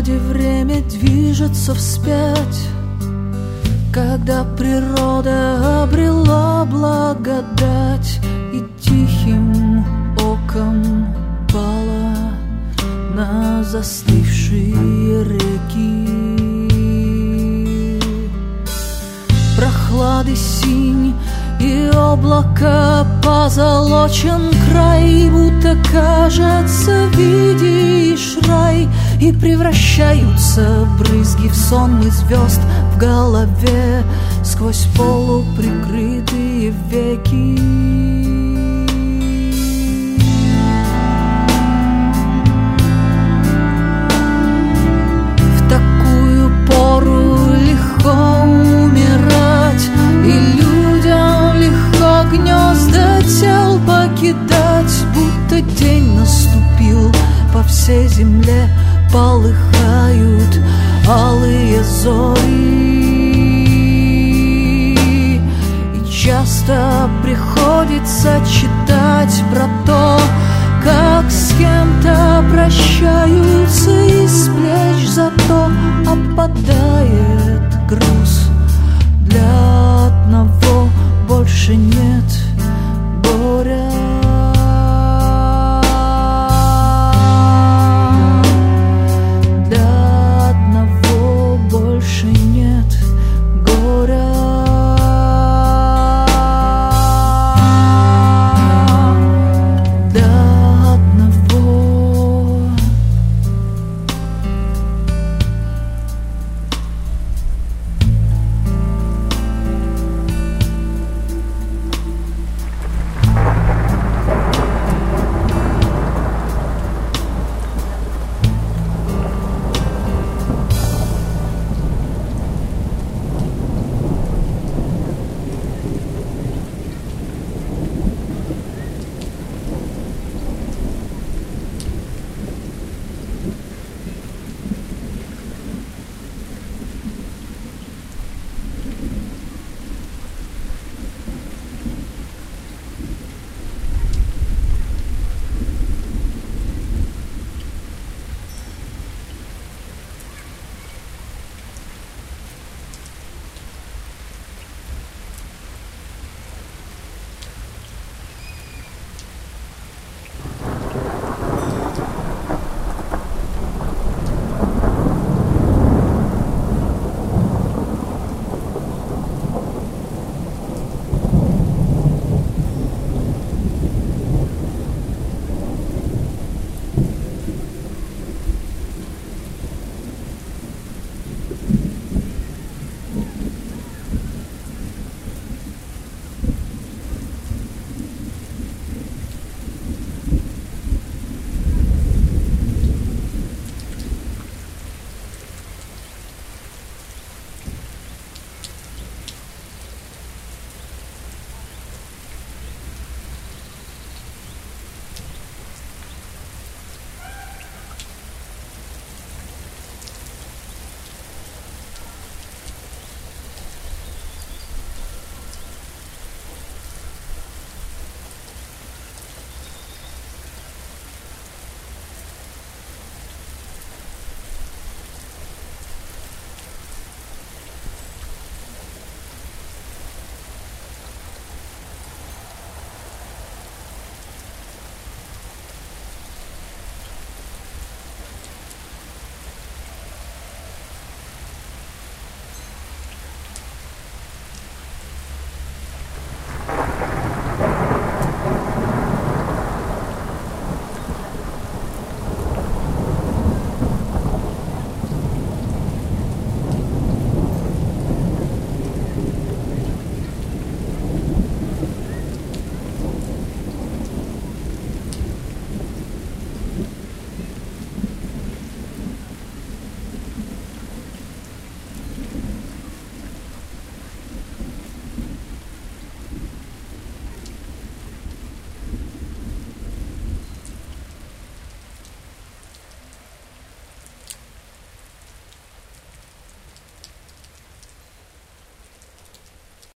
природе время движется вспять, когда природа обрела благодать и тихим оком пала на застывшие реки. Прохлады синь и облака, позолочен край, будто кажется, видишь рай, и превращаются брызги в сонмы звезд в голове сквозь полуприкрытые веки. В такую пору легко умирать, и людям легко гнезда тел покидать, будто день наступил, по всей земле полыхают алые зори. И часто приходится читать про то, как с кем-то прощаются, и с плеч зато опадает груз. Для одного больше нет